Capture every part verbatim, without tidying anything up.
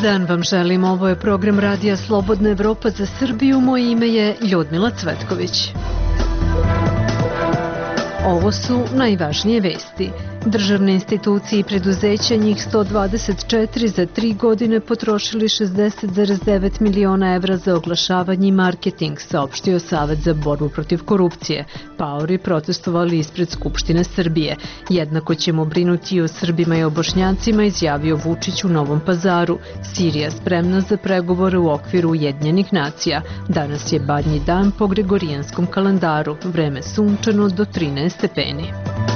dan vam želim, ovo je program Radija Slobodna Evropa za Srbiju, moje ime je Ljudmila Cvetković. Ovo su najvažnije vesti. Državne institucije i preduzeća, njih sto dvadeset četiri, za tri godine potrošili šezdeset zarez devet miliona evra za oglašavanje i marketing, saopštio Savet za borbu protiv korupcije. Paori protestovali ispred Skupštine Srbije. Jednako ćemo brinuti i o Srbima i o Bošnjacima, izjavio Vučić u Novom Pazaru. Sirija spremna za pregovore u okviru Ujedinjenih nacija. Danas je badnji dan po gregorijanskom kalendaru. Vreme sunčano do trinaest stepeni.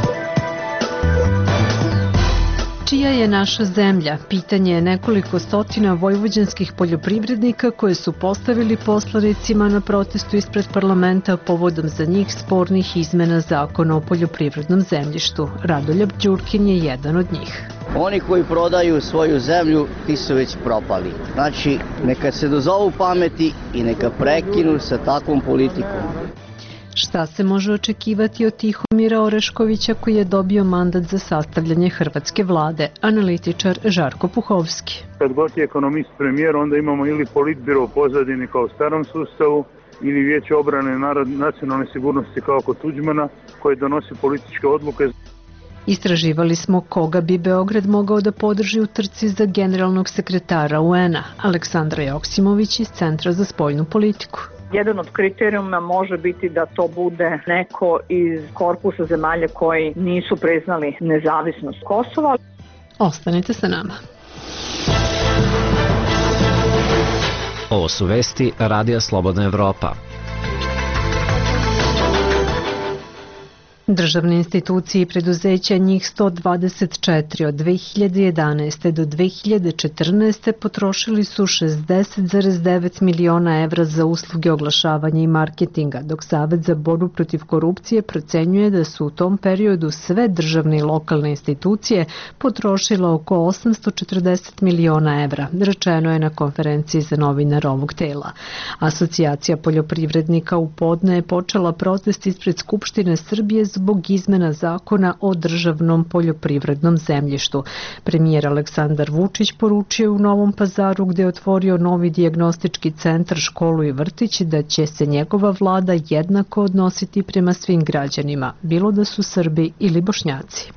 Čija je naša zemlja? Pitanje je nekoliko stotina vojvođanskih poljoprivrednika koje su postavili poslanicima na protestu ispred parlamenta povodom za njih spornih izmena zakona o poljoprivrednom zemljištu. Radoljub Đurkin je jedan od njih. Oni koji prodaju svoju zemlju, ti su već propali. Znači, neka se dozovu pameti i neka prekinu sa takvom politikom. Šta se može očekivati od Tihomira Oreškovića koji je dobio mandat za sastavljanje hrvatske vlade? Analitičar Žarko Puhovski. Kad god je ekonomist premijer, onda imamo ili politbiro u pozadini kao u starom sustavu, ili Vijeće obrane nacionalne sigurnosti kao kod Tuđmana, koje donosi političke odluke. Istraživali smo koga bi Beograd mogao da podrži u trci za generalnog sekretara U N-a. Aleksandra Joksimović iz Centra za spoljnu politiku. Jedan od kriterijuma može biti da to bude neko iz korpusa zemalja koji nisu priznali nezavisnost Kosova. Ostanite sa nama. Ovo su vesti Radija Slobodna Evropa. Državne institucije i preduzeća, njih sto dvadeset četiri, od dve hiljade jedanaeste. do dve hiljade četrnaeste. potrošili su šezdeset zarez devet miliona evra za usluge oglašavanja i marketinga, dok Savet za borbu protiv korupcije procenjuje da su u tom periodu sve državne i lokalne institucije potrošile oko osamsto četrdeset miliona evra, rečeno je na konferenciji za novinare ovog tela. Asocijacija poljoprivrednika u podne je počela protest ispred Skupštine Srbije zbog izmena zakona o državnom poljoprivrednom zemljištu. Premijer Aleksandar Vučić poručio u Novom Pazaru, gde je otvorio novi dijagnostički centar, školu i vrtić, da će se njegova vlada jednako odnositi prema svim građanima, bilo da su Srbi ili Bošnjaci.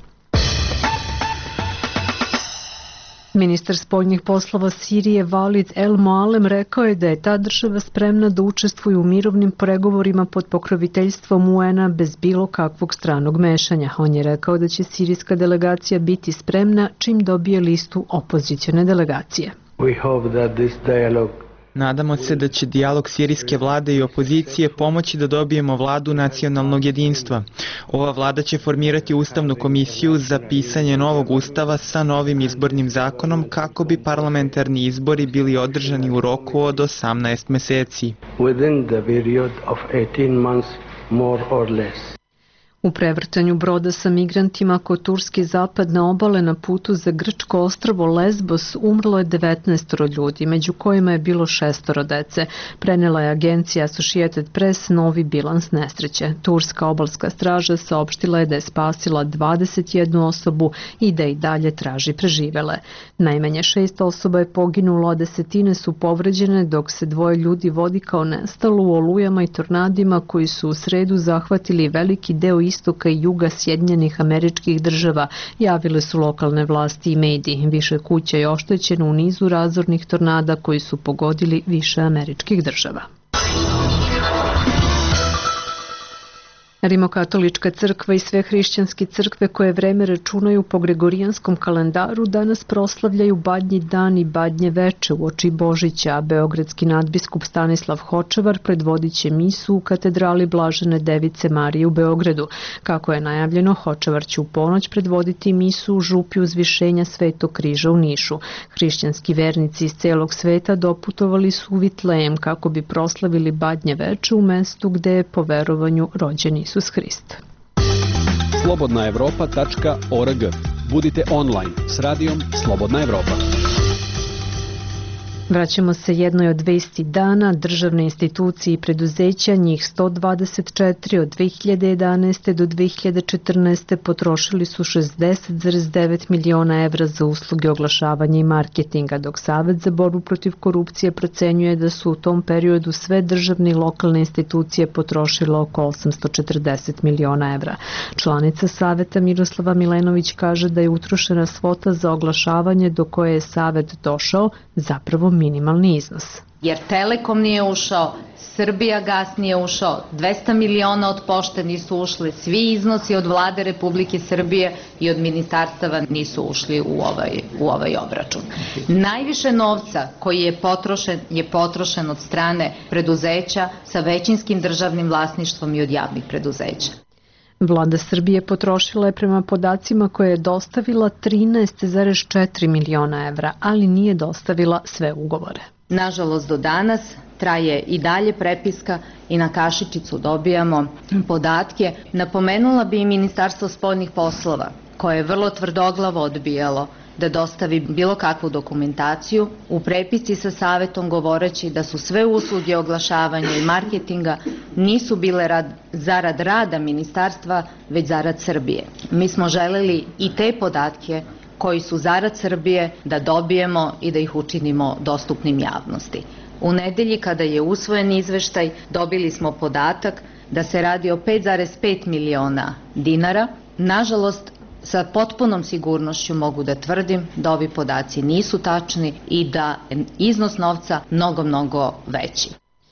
Ministar spoljnih poslova Sirije Valid El Moalem rekao je da je ta država spremna da učestvuje u mirovnim pregovorima pod pokroviteljstvom U N-a bez bilo kakvog stranog mešanja. On je rekao da će sirijska delegacija biti spremna čim dobije listu opozicione delegacije. We hope that this dialogue Nadamo se da će dijalog sirijske vlade i opozicije pomoći da dobijemo vladu nacionalnog jedinstva. Ova vlada će formirati ustavnu komisiju za pisanje novog ustava sa novim izbornim zakonom kako bi parlamentarni izbori bili održani u roku od osamnaest meseci. Within the period of eighteen months, more or less. U prevrtanju broda sa migrantima kod turske zapadne obale na putu za grčko ostrvo Lesbos umrlo je devetnaestoro ljudi, među kojima je bilo šestoro dece. Prenela je agencija Associated Press novi bilans nesreće. Turska obalska straža saopštila je da je spasila dvadeset jednu osobu i da i dalje traži preživele. Najmanje šest osoba je poginulo, a desetine su povređene, dok se dvoje ljudi vodi kao nestalo u olujama i tornadima koji su u sredu zahvatili veliki deo istoka i juga Sjedinjenih Američkih Država, javile su lokalne vlasti i mediji. Više kuća je oštećeno u nizu razornih tornada koji su pogodili više američkih država. Rimokatolička crkva i sve hrišćanske crkve koje vreme računaju po gregorijanskom kalendaru danas proslavljaju Badnji dan i Badnje veče uoči Božića, a beogradski nadbiskup Stanislav Hočevar predvodit će misu u katedrali Blažene Device Marije u Beogradu. Kako je najavljeno, Hočevar će u ponoć predvoditi misu u župi Uzvišenja Svetog križa u Nišu. Hrišćanski vernici iz celog sveta doputovali su u Vitlejem kako bi proslavili Badnje veče u mestu gde je po verovanju rođen Isus Hrist. slobodna evropa tačka org. Budite online s radijom Slobodna Evropa. Vraćamo se jednoj od vesti dana. Državne institucije i preduzeća, njih sto dvadeset četiri, od dve hiljade jedanaeste. do dve hiljade četrnaeste. potrošili su šezdeset zarez devet miliona evra za usluge oglašavanja i marketinga, dok Savet za borbu protiv korupcije procenjuje da su u tom periodu sve državne i lokalne institucije potrošile oko osamsto četrdeset miliona evra. Članica Saveta Miroslava Milenović kaže da je utrošena svota za oglašavanje do koje je Savet došao zapravo minimalni iznos. Jer Telekom nije ušao, Srbijagas nije ušao, dvesta miliona od pošte nisu ušli, svi iznosi od vlade Republike Srbije i od ministarstava nisu ušli u ovaj, u ovaj obračun. Najviše novca koji je potrošen je potrošen od strane preduzeća sa većinskim državnim vlasništvom i od javnih preduzeća. Vlada Srbije potrošila je prema podacima koje je dostavila trinaest zarez četiri miliona evra, ali nije dostavila sve ugovore. Nažalost, do danas traje i dalje prepiska i na kašičicu dobijamo podatke. Napomenula bi i Ministarstvo spoljnih poslova, koje je vrlo tvrdoglavo odbijalo da dostavi bilo kakvu dokumentaciju, u prepisci sa Savetom govoreći da su sve usluge oglašavanja i marketinga nisu bile rad, zarad rada ministarstva, već zarad Srbije. Mi smo želeli i te podatke koji su zarad Srbije da dobijemo i da ih učinimo dostupnim javnosti. U nedelji kada je usvojen izveštaj dobili smo podatak da se radi o pet zarez pet miliona dinara. Nažalost, sa potpunom sigurnošću mogu da tvrdim da ovi podaci nisu tačni i da iznos novca mnogo, mnogo veći.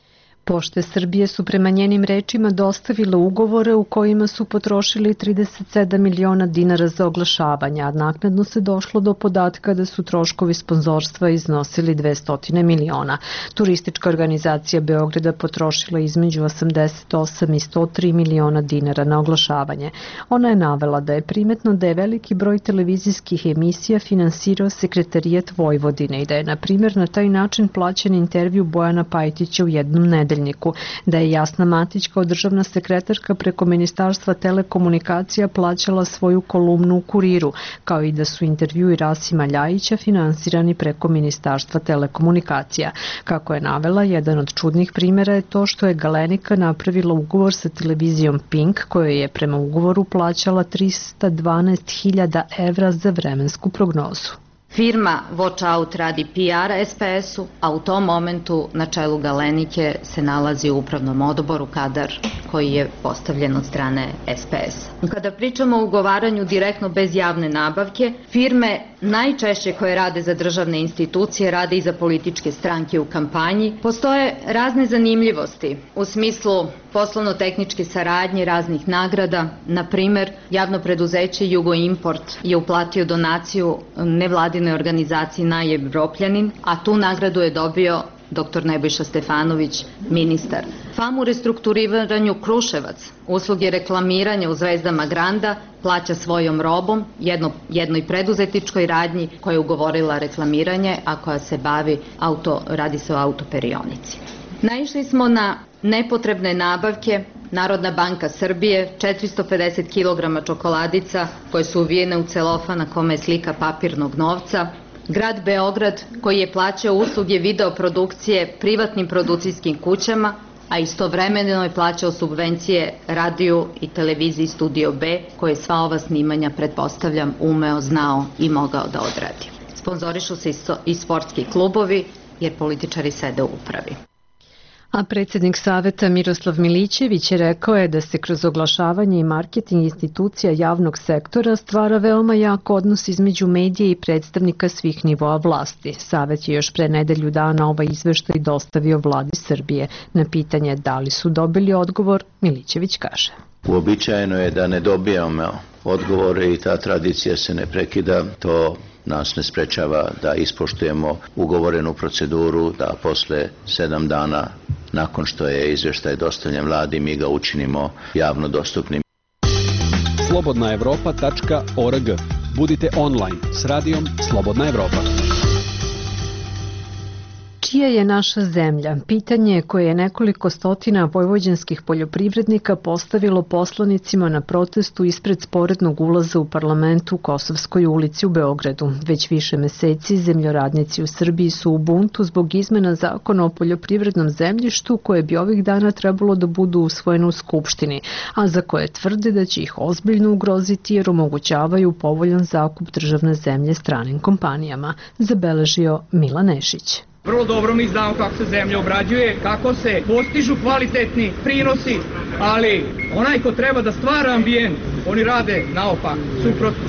Pošte Srbije su prema njenim rečima dostavile ugovore u kojima su potrošili trideset sedam miliona dinara za oglašavanje, a naknadno se došlo do podatka da su troškovi sponzorstva iznosili dvesta miliona. Turistička organizacija Beograda potrošila između osamdeset osam i sto tri miliona dinara na oglašavanje. Ona je navela da je primetno da je veliki broj televizijskih emisija finansirao Sekretarijat Vojvodine i da je, na primjer, na taj način plaćen intervju Bojana Pajtića u jednom nedeljniku, da je Jasna Matić kao državna sekretarka preko Ministarstva telekomunikacija plaćala svoju kolumnu u Kuriru, kao i da su intervjui Rasima Ljajića finansirani preko Ministarstva telekomunikacija. Kako je navela, jedan od čudnih primjera je to što je Galenika napravila ugovor sa televizijom Pink, kojoj je prema ugovoru plaćala trista dvanaest hiljada evra za vremensku prognozu. Firma Watch Out radi P R S P S-u, a u tom momentu na čelu Galenike se nalazi u upravnom odboru kadar koji je postavljen od strane S P S-a. Kada pričamo o ugovaranju direktno bez javne nabavke, firme najčešće koje rade za državne institucije rade i za političke stranke u kampanji. Postoje razne zanimljivosti u smislu poslovno-tehničke saradnje, raznih nagrada. Na primer, javno preduzeće Jugoimport je uplatio donaciju nevladinoj organizaciji Najevropljanin, a tu nagradu je dobio doktor Nebojša Stefanović, ministar. Fam u restrukturiranju Kruševac, usluge reklamiranja u Zvezdama Granda, plaća svojom robom jedno, jednoj preduzetničkoj radnji koja je ugovorila reklamiranje, a koja se bavi, auto, radi se o autoperionici. Naišli smo na nepotrebne nabavke. Narodna banka Srbije, četiristo pedeset kilograma čokoladica koje su uvijene u celofan na kome je slika papirnog novca. Grad Beograd koji je plaćao usluge videoprodukcije privatnim produkcijskim kućama, a istovremeno je plaćao subvencije radiju i televiziji Studio B, koje sva ova snimanja, pretpostavljam, umeo, znao i mogao da odradi. Sponzorišu se i sportski klubovi, jer političari sede u upravi. A predsjednik Saveta Miroslav Milićević je rekao je da se kroz oglašavanje i marketing institucija javnog sektora stvara veoma jak odnos između medija i predstavnika svih nivoa vlasti. Savet je još pre nedelju dana ovaj izveštaj dostavio vladi Srbije. Na pitanje da li su dobili odgovor, Milićević kaže: Uobičajeno je da ne dobijamo odgovore i ta tradicija se ne prekida. To nas ne sprečava da ispoštujemo ugovorenu proceduru, da posle sedam dana nakon što je izveštaj dostavljen vladi mi ga učinimo javno dostupnim. slobodna evropa tačka org. Budite online s radijom Slobodna Evropa. Čija je naša zemlja? Pitanje koje je nekoliko stotina vojvođanskih poljoprivrednika postavilo poslanicima na protestu ispred sporednog ulaza u parlamentu u Kosovskoj ulici u Beogradu. Već više meseci zemljoradnici u Srbiji su u buntu zbog izmena zakona o poljoprivrednom zemljištu koje bi ovih dana trebalo da budu usvojene u Skupštini, a za koje tvrde da će ih ozbiljno ugroziti jer omogućavaju povoljan zakup državne zemlje stranim kompanijama, zabeležio Milan Nešić. Vrlo dobro mi znamo kako se zemlja obrađuje, kako se postižu kvalitetni prinosi, ali onaj ko treba da stvara ambijent, oni rade naopak, suprotno.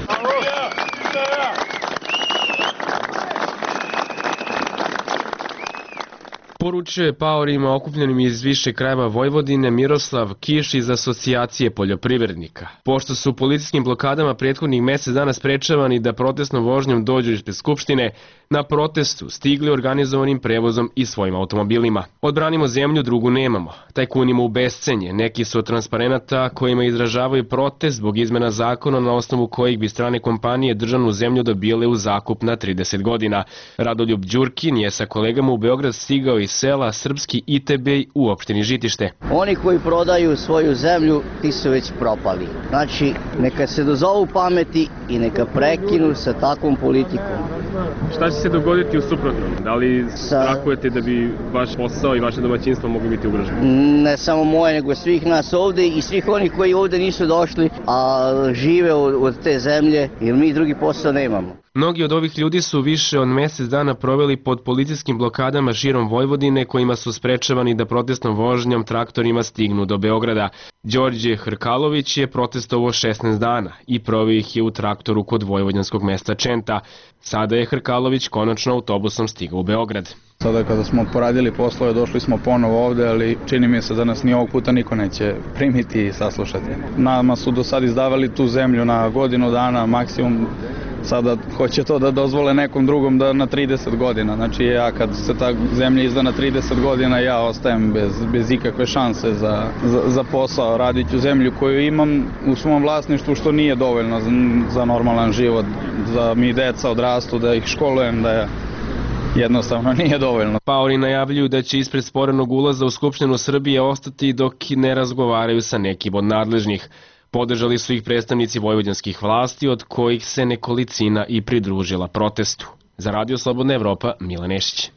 Poručuje paorima okupljenim iz više krajeva Vojvodine Miroslav Kiš iz Asocijacije poljoprivrednika. Pošto su policijskim blokadama prethodnih mesec dana sprečavani da protestnom vožnjom dođu ispred Skupštine, na protestu stigli organizovanim prevozom i svojim automobilima. Odbranimo zemlju, drugu nemamo. Tajkunimo u bescenje. Neki su od transparenata kojima izražavaju protest zbog izmena zakona na osnovu kojih bi strane kompanije državnu zemlju dobile u zakup na trideset godina. Radoljub Đurkin je sa kolegama u Beograd stigao iz sela Srpski Itebej u opštini Žitište. Oni koji prodaju svoju zemlju, ti su već propali. Znači, neka se dozovu pameti i neka prekinu sa takvom politikom. Šta će se dogoditi u suprotnom? Da li strahujete da bi vaš posao i vaše domaćinstvo mogli biti ugroženi? Ne samo moje, nego svih nas ovde i svih onih koji ovde nisu došli, a žive od te zemlje, jer mi drugi posao nemamo. Mnogi od ovih ljudi su više od mesec dana proveli pod policijskim blokadama širom Vojvodine kojima su sprečavani da protestnom vožnjom traktorima stignu do Beograda. Đorđe Hrkalović je protestovao šesnaest dana i proveo ih je u traktoru kod vojvođanskog mesta Čenta. Sada je Hrkalović konačno autobusom stigao u Beograd. Sada kada smo poradili poslove, došli smo ponovo ovde, ali čini mi se da nas ni ovog puta niko neće primiti i saslušati. Nama su do sad izdavali tu zemlju na godinu dana, maksimum. Sada hoće to da dozvole nekom drugom da na trideset godina. Znači ja kad se ta zemlja izda na trideset godina, ja ostajem bez, bez ikakve šanse za, za, za posao. Radit ću zemlju koju imam u svom vlasništvu, što nije dovoljno za, za normalan život, da mi deca odrastu, da ih školujem, da je jednostavno nije dovoljno. Paori najavljuju da će ispred sporenog ulaza u Skupštinu Srbije ostati dok ne razgovaraju sa nekim od nadležnih. Podržali su ih predstavnici vojvođanskih vlasti, od kojih se nekolicina i pridružila protestu. Za Radio Slobodna Evropa, Milan Nešić.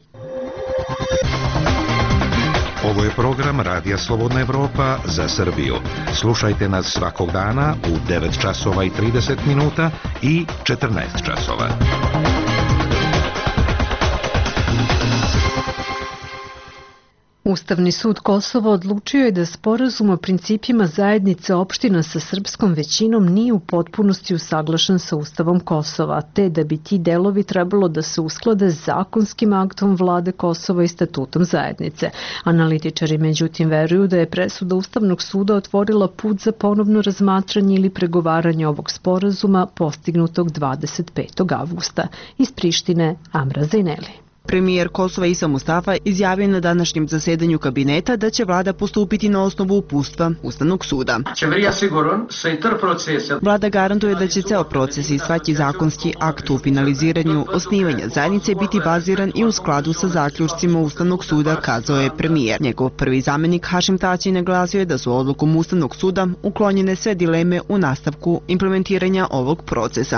Ovo je program Radija Slobodna Evropa za Srbiju. Slušajte nas svakog dana u devet časova i trideset minuta i četrnaest časova. Ustavni sud Kosova odlučio je da sporazum o principima zajednice opština sa srpskom većinom nije u potpunosti usaglašen sa Ustavom Kosova, te da bi ti delovi trebalo da se usklade s zakonskim aktom vlade Kosova i statutom zajednice. Analitičari međutim veruju da je presuda Ustavnog suda otvorila put za ponovno razmatranje ili pregovaranje ovog sporazuma postignutog dvadeset petog avgusta. Iz Prištine, Amra Zajneli. Premijer Kosova Isa Mustafa izjavio na današnjem zasedanju kabineta da će vlada postupiti na osnovu upustva Ustavnog suda. Vlada garantuje da će ceo proces i svaki zakonski akt u finaliziranju osnivanja zajednice biti baziran i u skladu sa zaključcima Ustavnog suda, kazao je premijer. Njegov prvi zamenik Hašim Tači naglasio je da su odlukom Ustavnog suda uklonjene sve dileme u nastavku implementiranja ovog procesa.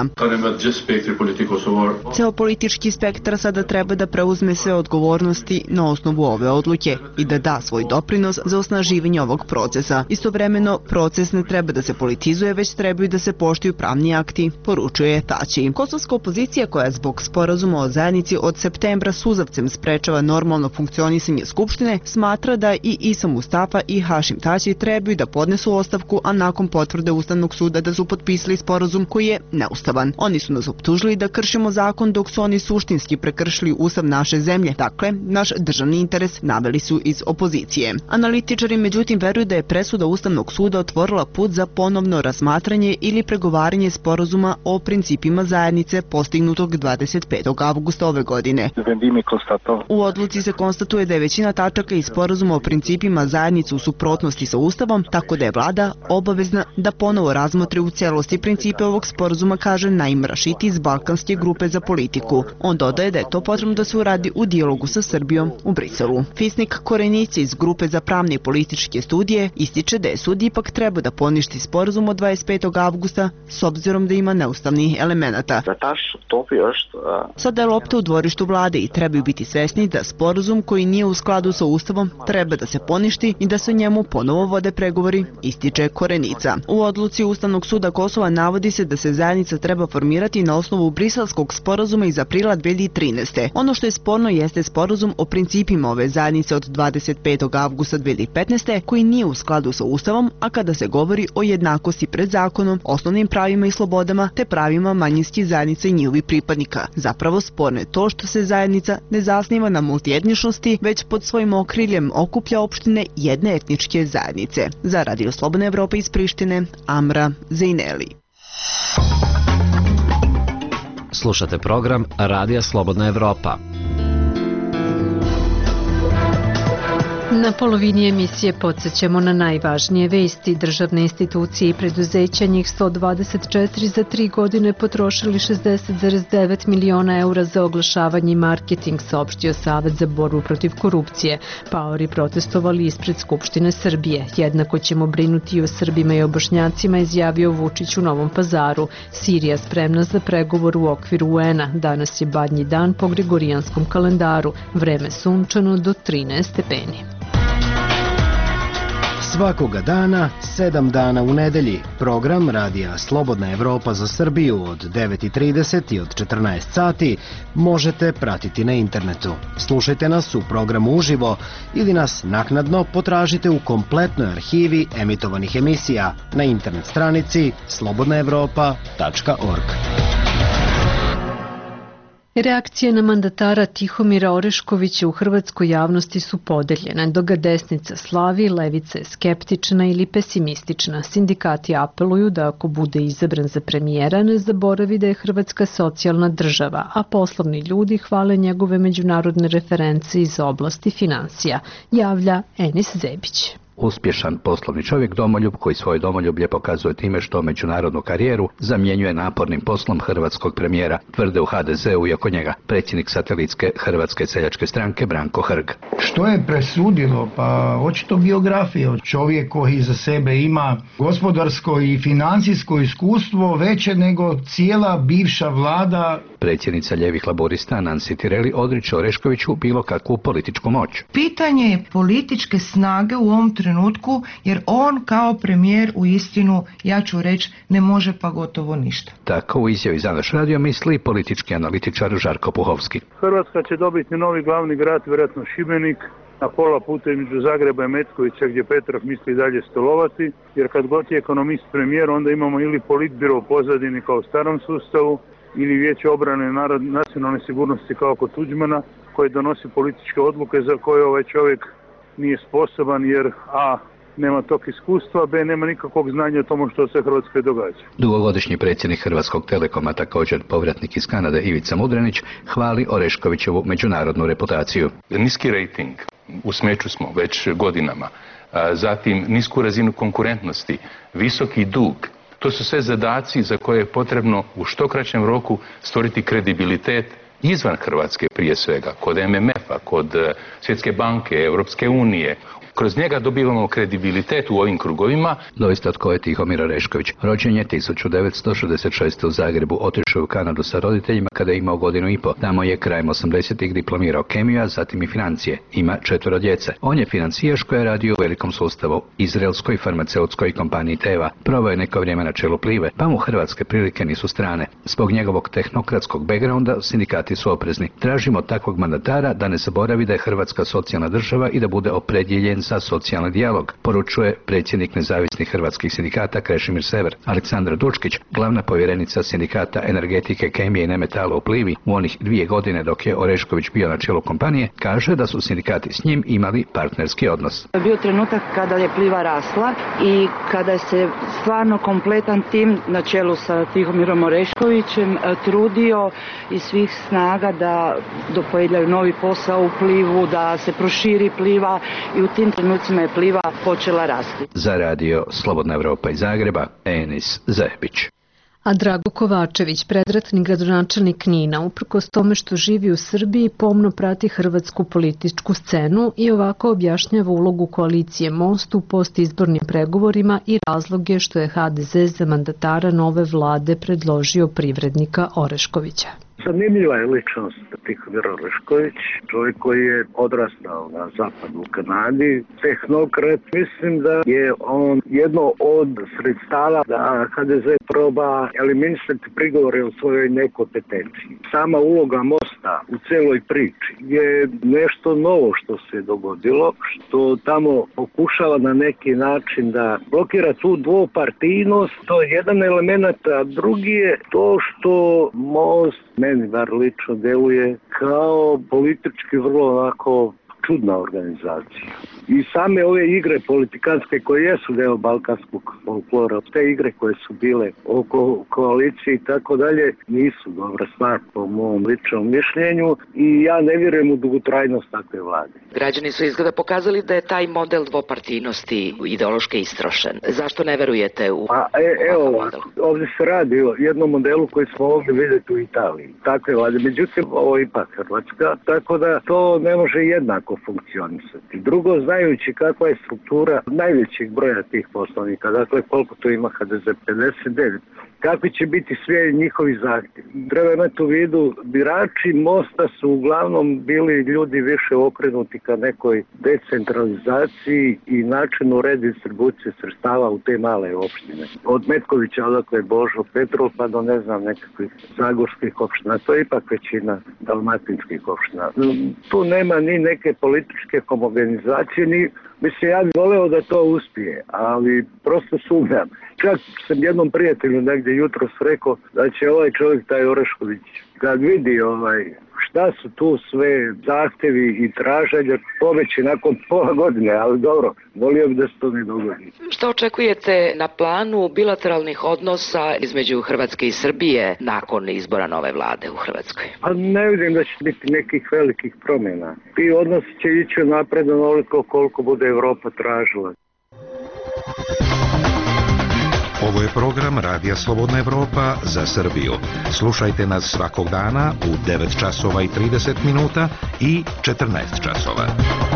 Ceo politički spektar sada treba da preuzme sve odgovornosti na osnovu ove odluke i da da svoj doprinos za osnaživanje ovog procesa. Istovremeno, proces ne treba da se politizuje, već trebaju da se poštuju pravni akti, poručuje Tači. Kosovska opozicija, koja zbog sporazuma o zajednici od septembra suzavcem sprečava normalno funkcionisanje Skupštine, smatra da i Isa Mustafa i Hašim Tači trebaju da podnesu ostavku, a nakon potvrde Ustavnog suda da su potpisali sporazum koji je neustavan. Oni su nas optužili da kršimo zakon, dok su oni suštinski prekršili Ustav naše zemlje. Dakle, naš državni interes, naveli su iz opozicije. Analitičari međutim veruju da je presuda Ustavnog suda otvorila put za ponovno razmatranje ili pregovaranje sporazuma o principima zajednice postignutog dvadeset petog avgusta ove godine. U odluci se konstatuje da je većina tačaka iz sporazuma o principima zajednice u suprotnosti sa Ustavom, tako da je vlada obavezna da ponovo razmotri u celosti principe ovog sporazuma, kaže Naim Rašiti iz Balkanske grupe za politiku. On dodaje da je to potrebno da se Kosovo radi u dijalogu sa Srbijom u Briselu. Fisnik Korenica iz Grupe za pravne i političke studije ističe da je sud ipak treba da poništi sporazum od dvadeset petog avgusta s obzirom da ima neustavnih elemenata. Sada je lopta u dvorištu vlade i trebaju biti svesni da sporazum koji nije u skladu sa ustavom treba da se poništi i da se njemu ponovo vode pregovori, ističe Korenica. U odluci Ustavnog suda Kosova navodi se da se zajednica treba formirati na osnovu Briselskog sporazuma iz aprila dve hiljade trinaeste. Ono što je sporno jeste sporazum o principima ove zajednice od dvadeset petog avgusta dve hiljade petnaeste koji nije u skladu sa ustavom, a kada se govori o jednakosti pred zakonom, osnovnim pravima i slobodama te pravima manjinskih zajednica i njihovih pripadnika. Zapravo sporno je to što se zajednica ne zasniva na multietničnosti, već pod svojim okriljem okuplja opštine jedne etničke zajednice. Za Radio Slobodna Evropa iz Prištine, Amra Zejneli. Slušate program Radija Slobodna Evropa. Na polovini emisije podsjećamo na najvažnije vesti. Državne institucije i preduzeća, njih sto dvadeset četiri, za tri godine potrošili šezdeset zarez devet miliona eura za oglašavanje i marketing, saopštio Savet za borbu protiv korupcije. Paori protestovali ispred Skupštine Srbije. Jednako ćemo brinuti i o Srbima i o Bošnjacima, izjavio Vučić u Novom Pazaru. Sirija spremna za pregovor u okviru U N-a. Danas je badnji dan po gregorijanskom kalendaru. Vreme sunčano do trinaest stepeni. Svakoga dana, sedam dana u nedelji, program Radija Slobodna Evropa za Srbiju od devet i trideset i od četrnaest sati možete pratiti na internetu. Slušajte nas u programu uživo ili nas naknadno potražite u kompletnoj arhivi emitovanih emisija na internet stranici slobodna evropa tačka org. Reakcije na mandatara Tihomira Oreškovića u hrvatskoj javnosti su podeljene, dok ga desnica slavi, levica je skeptična ili pesimistična. Sindikati apeluju da ako bude izabran za premijera ne zaboravi da je Hrvatska socijalna država, a poslovni ljudi hvale njegove međunarodne reference iz oblasti finansija, javlja Enis Zebić. Uspješan poslovni čovjek, domoljub koji svoje domoljublje pokazuje time što međunarodnu karijeru zamjenjuje napornim poslom hrvatskog premijera, tvrde u ha de zeu i oko njega predsjednik satelitske Hrvatske seljačke stranke Branko Hrg. Što je presudilo? Pa očito biografija. Čovjek koji iza sebe ima gospodarsko i financijsko iskustvo veće nego cijela bivša vlada. Predsjednica ljevih laborista Nansi Tireli odriče Oreškoviću bilo kakvu političku moć. Pitanje je političke snage u ovom trenutku, jer on kao premijer u istinu, ja ću reći, ne može pa gotovo ništa. Tako u izjavi za naš radio misli politički analitičar Žarko Puhovski. Hrvatska će dobiti novi glavni grad, vjerojatno Šibenik, na pola puta između Zagreba i Metkovića gdje Petrov misli dalje stolovati, jer kad god je ekonomist premijer onda imamo ili politbiro u pozadini kao u starom sustavu, ili Vijeće obrane narod, nacionalne sigurnosti kao kod Tuđmana, koje donosi političke odluke za koje ovaj čovjek nije sposoban jer a. nema tog iskustva, b. nema nikakvog znanja o tomu što se Hrvatskoj događa. Dugogodišnji predsjednik Hrvatskog Telekoma, također povratnik iz Kanade Ivica Mudrenić, hvali Oreškovićevu međunarodnu reputaciju. Niski rejting, u smeću smo već godinama, zatim nisku razinu konkurentnosti, visoki dug. To su sve zadaci za koje je potrebno u što kraćem roku stvoriti kredibilitet izvan Hrvatske prije svega, kod em em ef-a, kod Svjetske banke, Europske unije. Kroz njega dobivamo kredibilitet u ovim krugovima. Doista tko je Tihomir Orešković? Rođen je tisuću devetsto šezdeset šeste. u Zagrebu, otišao u Kanadu sa roditeljima kada je imao godinu i po. Tamo je krajem osamdesetih diplomirao kemiju, a zatim i financije. Ima četvero djece. On je financijaš koji je radio u velikom sustavu, izraelskoj farmaceutskoj kompaniji Teva. Provao je neko vrijeme na čelu Plive, pa mu hrvatske prilike nisu strane. Zbog njegovog tehnokratskog backgrounda sindikati su oprezni. Tražimo takvog mandatara da ne zaboravi da je Hrvatska socijalna država i da bude opredjeljen za socijalni dijalog, poručuje predsjednik nezavisnih hrvatskih sindikata Krešimir Sever. Aleksandra Dučkić, glavna povjerenica sindikata energetike, kemije i nemetala u Plivi u onih dvije godine dok je Orešković bio na čelu kompanije, kaže da su sindikati s njim imali partnerski odnos. Bio trenutak kada je Pliva rasla i kada se stvarno kompletan tim na čelu sa Tihomirom Oreškovićem trudio iz svih snaga da dopojedljaju novi posao u Plivu, da se proširi Pliva i u tim trenucima je Pliva počela rasti. Za radio Slobodna Evropa iz Zagreba, Enis Zebić. A Drago Kovačević, predratni gradonačelnik Knina, uprkos tome što živi u Srbiji, pomno prati hrvatsku političku scenu i ovako objašnjava ulogu koalicije Most u postizbornim pregovorima i razloge što je ha de ze za mandatara nove vlade predložio privrednika Oreškovića. Zanimljiva je ličnost Tihomir Orešković, čovjek koji je odrastao na zapadu u Kanadi, tehnokrat. Mislim da je on jedno od sredstava da ha de ze proba eliminisati prigovore o svojoj nekompetenciji. Sama uloga Mosta u celoj priči je nešto novo što se dogodilo, što tamo pokušava na neki način da blokira tu dvopartijnost. To je jedan element, a drugi je to što Most meni bar lično deluje kao politički vrlo onako čudna organizacija. I same ove igre politikanske koje jesu deo balkanskog folklora, te igre koje su bile oko koalicije i tako dalje, nisu dobra stvar po mom ličnom mišljenju i ja ne vjerujem u dugotrajnost takve vlade. Građani su izgleda pokazali da je taj model dvopartijnosti ideološki istrošen. Zašto ne verujete u A, e, evo ovako, ovdje se radi o jednom modelu koji smo mogli vidjeti u Italiji. Takve vlade, međutim ovo je ipak Hrvatska, tako da to ne može jednako funkcionisati. Drugo, znajući kakva je struktura najvećeg broja tih poslanika, dakle koliko to ima ha de ze, pedeset devet, kakvi će biti sve njihovi zahtjevi. Treba imati u vidu, birači Mosta su uglavnom bili ljudi više okrenuti ka nekoj decentralizaciji i načinu redistribucije sredstava u te male opštine. Od Metkovića, odakle Božo Petrov, pa do ne znam nekakvih zagorskih opština. To je ipak većina dalmatinskih opština. Tu nema ni neke političke homogenizacije, ni mislim, ja bih voleo da to uspije, ali prosto sumnjam. Čak sam jednom prijatelju negdje jutros rekao da će ovaj čovjek, taj Orešković, kad vidi ovaj, šta su tu sve zahtjevi i traženja, poveći nakon pola godine, ali dobro, volio bih da se to ne dogodi. Što očekujete na planu bilateralnih odnosa između Hrvatske i Srbije nakon izbora nove vlade u Hrvatskoj? A ne vidim da će biti nekih velikih promjena. Ti odnosi će ići napred onoliko koliko bude Evropa tražila. Ovo je program Radija Slobodna Evropa za Srbiju. Slušajte nas svakog dana u devet časova i trideset minuta i četrnaest časova.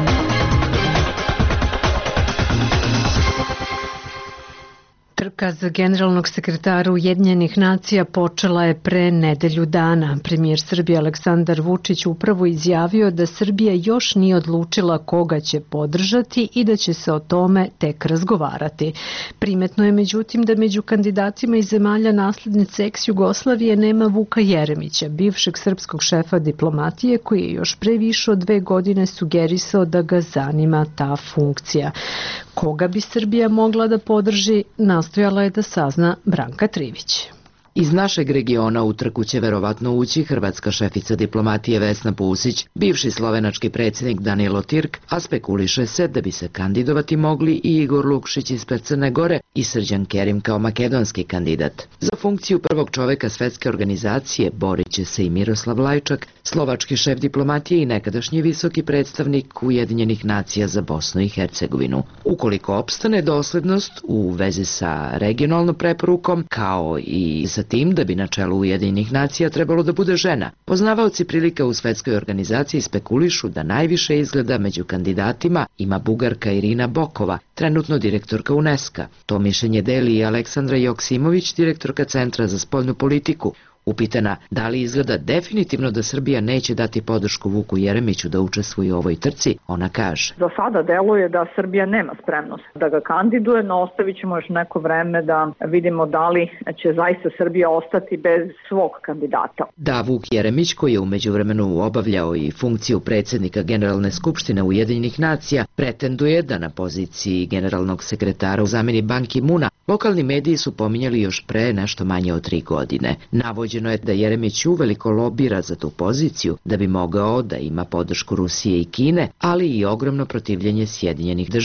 Trka za generalnog sekretara Ujedinjenih nacija počela je pre nedelju dana. Premijer Srbije Aleksandar Vučić upravo izjavio da Srbija još nije odlučila koga će podržati i da će se o tome tek razgovarati. Primetno je međutim da među kandidatima iz zemalja naslednice ex-Jugoslavije nema Vuka Jeremića, bivšeg srpskog šefa diplomatije koji je još pre više od dve godine sugerisao da ga zanima ta funkcija. Koga bi Srbija mogla da podrži, nastojala je da sazna Branka Trivić. Iz našeg regiona u trku će verovatno ući hrvatska šefica diplomatije Vesna Pusić, bivši slovenački predsjednik Danilo Tirk, a spekuliše se da bi se kandidovati mogli i Igor Lukšić ispred Crne Gore i Srđan Kerim kao makedonski kandidat. Za funkciju prvog čoveka svetske organizacije borit će se i Miroslav Lajčak, slovački šef diplomatije i nekadašnji visoki predstavnik Ujedinjenih nacija za Bosnu i Hercegovinu. Ukoliko opstane doslednost u vezi sa regionalnom preporukom, kao i sa tim da bi na čelu Ujedinjenih nacija trebalo da bude žena, poznavaoci prilika u svetskoj organizaciji spekulišu da najviše izgleda među kandidatima ima Bugarka Irina Bokova, trenutno direktorka UNESCO. To mišljenje deli i Aleksandra Joksimović, direktorka Centra za spoljnu politiku. Upitana da li izgleda definitivno da Srbija neće dati podršku Vuku Jeremiću da učestvuje u ovoj trci, ona kaže. Za sada deluje da Srbija nema spremnost da ga kandiduje, no ostavit ćemo još neko vreme da vidimo da li će zaista Srbija ostati bez svog kandidata. Da, Vuk Jeremić, koji je u međuvremenu obavljao i funkciju predsjednika Generalne skupštine Ujedinjenih nacija, pretenduje da na poziciji generalnog sekretara u zamjeni Ban Ki-muna lokalni mediji su pominjali još pre nešto manje od tri godine. Navođeno je da Jeremić uveliko lobira za tu poziciju da bi mogao da ima podršku Rusije i Kine, ali i ogromno protivljenje Sjedinjenih država.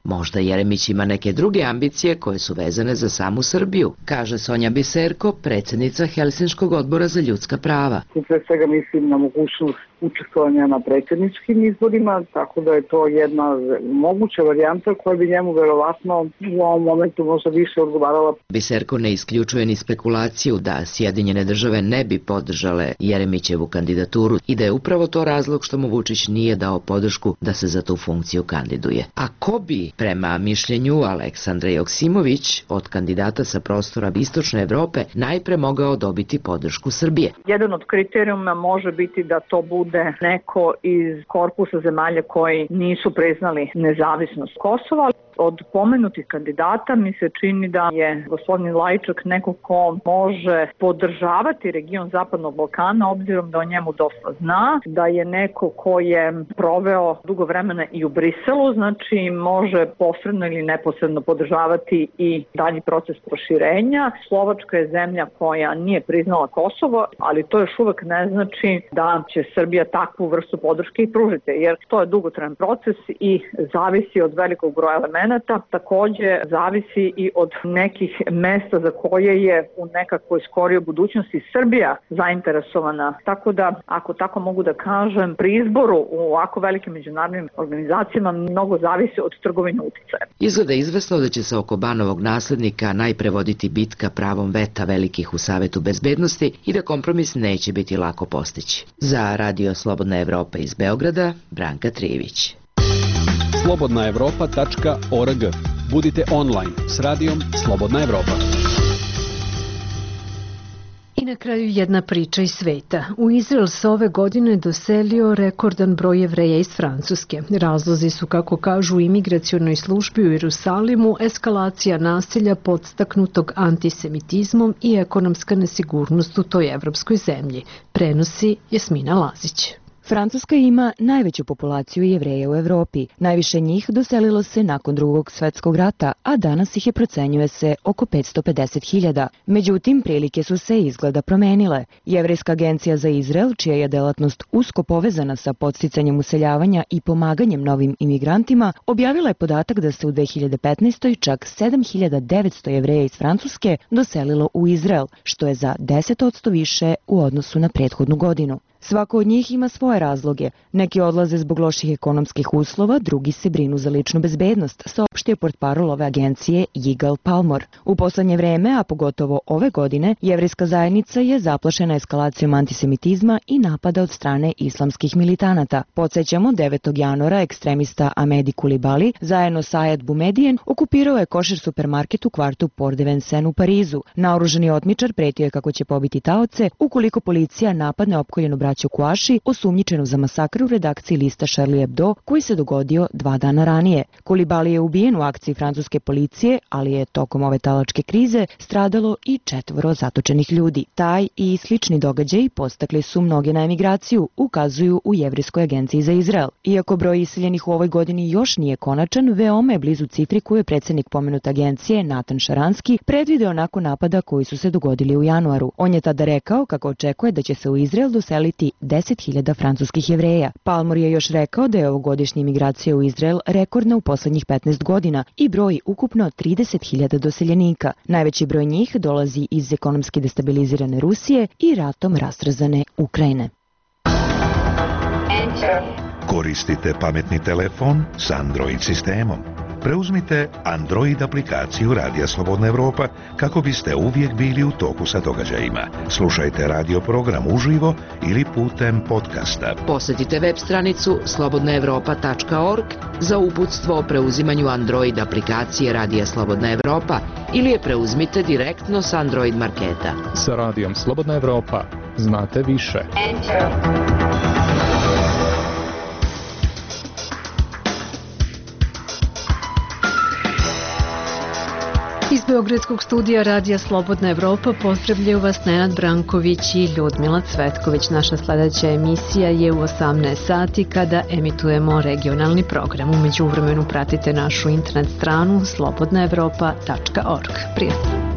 Možda Jeremić ima neke druge ambicije koje su vezane za samu Srbiju, kaže Sonja Biserko, predsjednica Helsinškog odbora za ljudska prava. Pre svega mislim na mogućnost učestvovanja na predsjedničkim izborima, tako da je to jedna moguća varijanta koja bi njemu verovatno u ovom momentu možda više odgovarala. Biserko ne isključuje ni spekulaciju da Sjedinjene države ne bi podržale Jeremićevu kandidaturu i da je upravo to razlog što mu Vučić nije dao podršku da se za tu funkciju kandiduje. A ko bi, prema mišljenju Aleksandre Joksimović, od kandidata sa prostora Istočne Evrope najpre mogao dobiti podršku Srbije? Jedan od kriterijuma može biti da to bude neko iz korpusa zemalja koji nisu priznali nezavisnost Kosova. Od pomenutih kandidata mi se čini da je gospodin Lajčak neko ko može podržavati region Zapadnog Balkana, obzirom da o njemu dosta zna, da je neko ko je proveo dugo vremena i u Briselu, znači može posredno ili neposredno podržavati i dalji proces proširenja. Slovačka je zemlja koja nije priznala Kosovo, ali to još uvek ne znači da će Srbija takvu vrstu podrške i pružiti, jer to je dugotrajan proces i zavisi od velikog broja elemenata. Takođe zavisi i od nekih mesta za koje je u nekakvoj skorijoj budućnosti Srbija zainteresovana. Tako da, ako tako mogu da kažem, pri izboru u ovako velikim međunarodnim organizacijama mnogo zavisi od trgovine uticaja. Izgleda izvesno da će se oko Banovog naslednika najpre voditi bitka pravom veta velikih u Savetu bezbednosti i da kompromis neće biti lako postići. Za Radio Slobodna Evropa iz Beograda, Branka Trijević. slobodna evropa tačka org. Budite online s radijom Slobodna Evropa. I na kraju jedna priča iz sveta. U Izrael se ove godine doselio rekordan broj Jevreja iz Francuske. Razlozi su, kako kažu u imigracionoj službi u Jerusalimu, eskalacija nasilja podstaknutog antisemitizmom i ekonomska nesigurnost u toj evropskoj zemlji. Prenosi Jasmina Lazić. Francuska ima najveću populaciju Jevreja u Evropi. Najviše njih doselilo se nakon drugog svetskog rata, a danas ih je procenjuje se oko petsto pedeset hiljada. Međutim, prilike su se izgleda promenile. Jevrejska agencija za Izrael, čija je delatnost usko povezana sa podsticanjem useljavanja i pomaganjem novim imigrantima, objavila je podatak da se u dve hiljade petnaestoj. čak sedam hiljada devetsto Jevreja iz Francuske doselilo u Izrael, što je za deset posto više u odnosu na prethodnu godinu. Svako od njih ima svoje razloge. Neki odlaze zbog loših ekonomskih uslova, drugi se brinu za ličnu bezbednost, saopštio portparol ove agencije Yigal Palmor. U poslednje vreme, a pogotovo ove godine, jevrejska zajednica je zaplašena eskalacijom antisemitizma i napada od strane islamskih militanata. Podsjećamo, devetog januara ekstremista Amedi Kulibali zajedno sa Ayad Boumedijen okupirao je košer supermarket u kvartu Port de Vincennes u Parizu. Naoružani otmičar pretio je kako će pobiti taoce ukoliko policija napadne opkoljenu braću Kouachi, osumnjičenu za masakr u redakciji lista Charlie Hebdo, koji se dogodio dva dana ranije. Kulibali je ubijen u akciji francuske policije, ali je tokom ove talačke krize stradalo i četvoro zatočenih ljudi. Taj i slični događaji postakli su mnoge na emigraciju, ukazuju u Jevrejskoj agenciji za Izrael. Iako broj iseljenih u ovoj godini još nije konačan, veoma je blizu cifri koju je predsjednik pomenute agencije Natan Šaranski predvideo nakon napada koji su se dogodili u januaru. On je tada rekao kako očekuje da će se u Izrael doseliti deset hiljada francuskih Jevreja. Palmor je još rekao da je ovogodišnja imigracija u Izrael rekordna u poslednjih petnaest godina i broji ukupno trideset hiljada doseljenika. Najveći broj njih dolazi iz ekonomski destabilizirane Rusije i ratom rastrzane Ukrajine. Koristite pametni telefon s Android sistemom. Preuzmite Android aplikaciju Radija Slobodna Evropa kako biste uvijek bili u toku sa događajima. Slušajte radio program uživo ili putem podcasta. Posjetite web stranicu slobodna evropa tačka org za uputstvo o preuzimanju Android aplikacije Radija Slobodna Evropa ili je preuzmite direktno s Android marketa. Sa Radijom Slobodna Evropa znate više. Iz Beogradskog studija Radija Slobodna Evropa pozdravljaju vas Nenad Branković i Ljudmila Cvetković. Naša sledeća emisija je u osamnaest sati kada emitujemo regionalni program. U međuvremenu pratite našu internet stranu slobodna evropa tačka org. Prijatno!